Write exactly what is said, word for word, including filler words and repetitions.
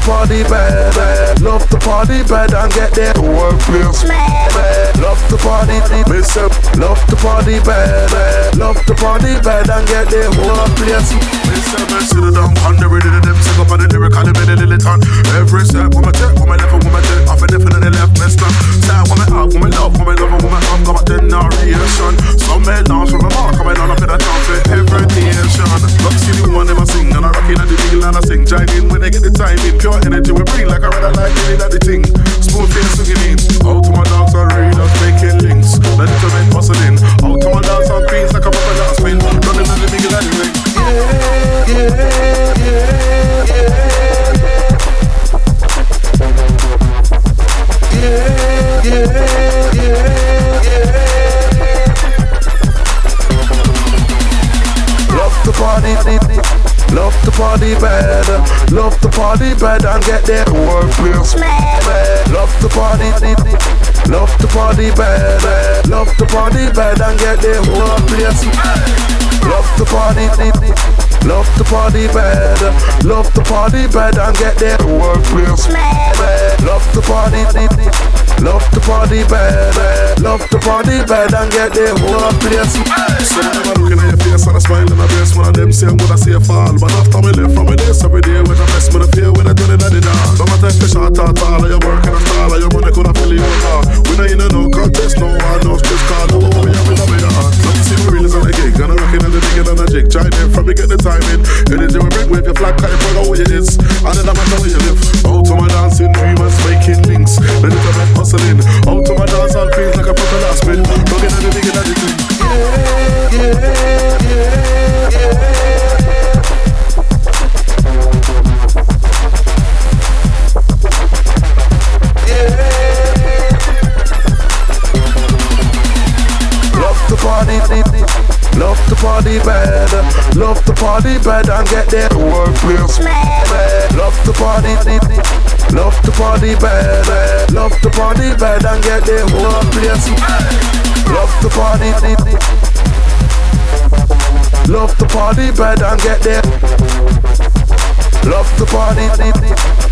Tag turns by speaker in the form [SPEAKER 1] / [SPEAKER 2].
[SPEAKER 1] party bad. Love to party bad and get there to workplace. Love to party, miss up. Love to party bad. Love to party bad and get there to workplace. Miss up, sit down, on the rhythm, them sing up on the lyric, and the little ton. Every step, woman check, woman left, woman check, off a definitely left, messed up. Style, woman up, woman love, woman love, woman up, got my generation. Some men dance from a mark, coming on up in a town for every nation. Rock city woman, never sing, and I rock in at the deal, and I sing. Join in when they get the time in, pure energy we bring, like I rather like it at the thing. Smooth face swinging in, out to my dogs and readers, making links. Let it come in, hustling. Out to my dogs and queens, like a proper dance spin. Running on the middle of the ring. Yeah, yeah, yeah, yeah. Yeah, yeah, yeah, yeah. Love to party, love to party bad. Love to party bad and get there to workplace. Love to party, love to party bad. Love to party bad and get there to workplace. Love to party, love to party bad. Love to party bad and get there to workplace. Love to party, love to party bad. Love to party bad and get there to workplace. So I'm looking at your face and I smile and I brace. One of them say I'm gonna see a fall, but after me live from me days every day when I mess with the fear when I do it at the dance. No matter if you shot or tall or you working or stall or your money could have fill you out. We know you know no contest, no one knows just call. No one you have in my yard. Let me see me real on the gig and I'm rocking on the big and the jig. Join in from me get the time in. Energy we bring with your flag, can't follow where it is. And then I'm matter where you live. Out to my dancing dreamers making links. Let it come and hustling. Out to my dance and feels like a proper last spin. Rocking on the big and the jig. Yeah, yeah, yeah, yeah. Love to party bad, love to party bad and get there to workplace. Love to party, love to party bad, love to party bad and get there to workplace. Love to party, love to party bad and get there. Love to party.